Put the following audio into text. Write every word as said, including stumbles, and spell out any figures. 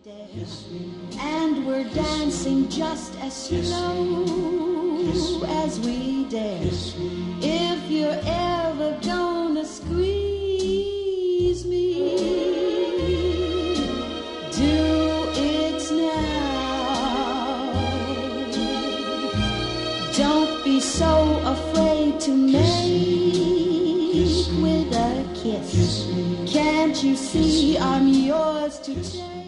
dare, and we're dancing just as slow as we dare. If you're ever gonna squeeze me, do it now. Don't be so afraid to make with a kiss. Can't you see I'm yours to take?